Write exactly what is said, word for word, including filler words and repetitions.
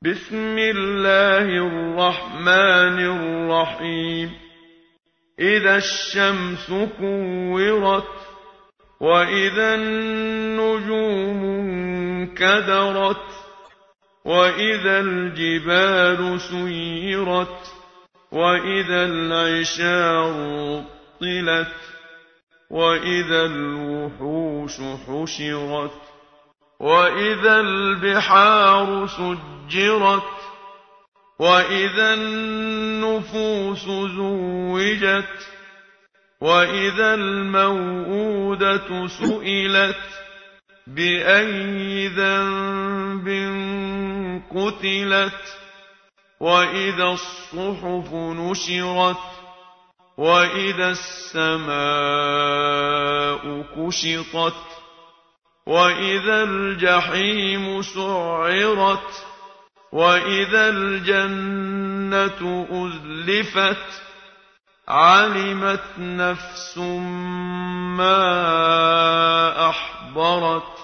بسم الله الرحمن الرحيم إذا الشمس كورت وإذا النجوم انكدرت وإذا الجبال سيرت وإذا العشار عطلت وإذا الوحوش حشرت وإذا البحار سجرت وإذا النفوس زوجت وإذا الموءودة سئلت بأي ذنب قتلت وإذا الصحف نشرت وإذا السماء كشطت وإذا الجحيم سعرت وإذا الجنة أزلفت علمت نفس ما أحضرت